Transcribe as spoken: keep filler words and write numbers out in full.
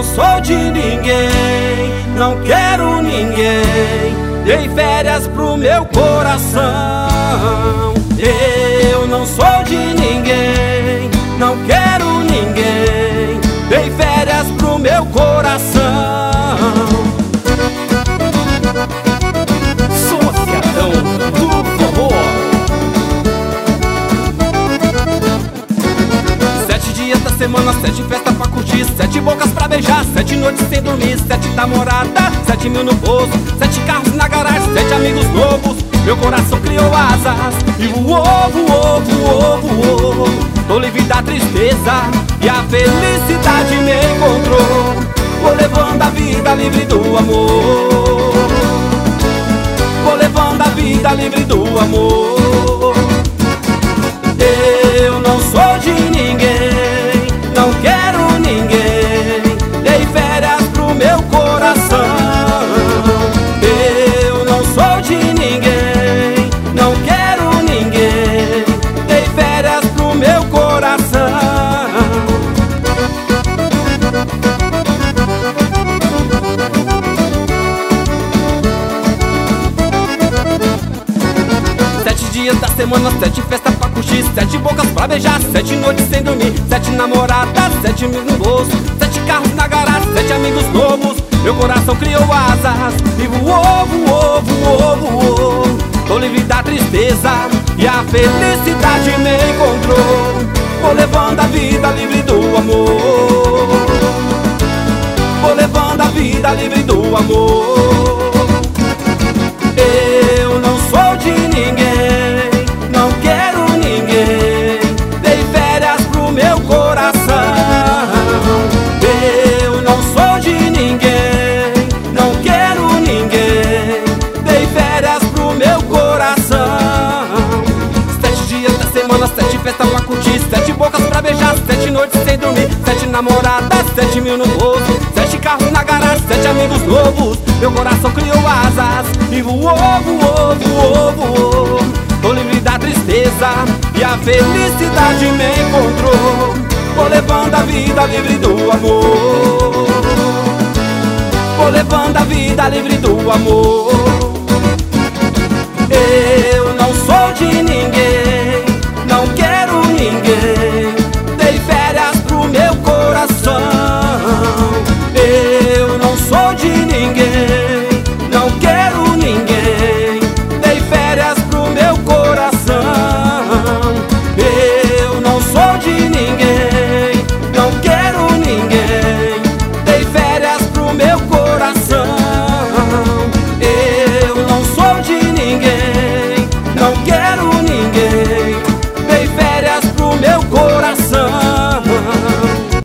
não sou de ninguém, não quero ninguém. Dei férias pro meu coração. Eu não sou de ninguém, não quero ninguém. Dei férias pro meu coração. Sociadão do Forró. Sete dias da semana, sete festas pra curtir, sete bocas pra beijar, sete noites sem dormir, sete namoradas, sete mil no bolso, sete carros na garagem, sete amigos novos. Meu coração criou asas e voou, voou, voou, voou. Tô livre da tristeza e a felicidade me encontrou. Vou levando a vida livre do amor. Vou levando a vida livre do amor. Eu não sou de ninguém, não quero ninguém. Dei férias pro meu coração. Eu não sou de ninguém, não quero ninguém. Dei férias pro meu coração. Sete dias da semana, sete festas pra curtir, sete bocas pra beijar, sete noites sem dormir, sete namoradas, sete mil no bolso, sete carros na garagem, sete amigos novos. Meu coração criou asas e voou, voou, voou, voou. Tô livre da tristeza e a felicidade me encontrou. Vou levando a vida livre do amor. Vou levando a vida livre do amor. Eu não sou de ninguém, não quero ninguém. Dei férias pro meu coração. Eu não sou de ninguém, não quero ninguém. Dei férias pro meu coração. Sete dias da semana, sete festas pra curtir, sete bocas pra beijar, sete noites sem dormir, sete namoradas, sete mil no bolso, sete carros na garagem, sete amigos novos. Meu coração criou asas e voou, voou, voou, voou. Tô livre da tristeza e a felicidade me encontrou. Vou levando a vida livre do amor. Vou levando a vida livre do amor. Eu não sou de ninguém,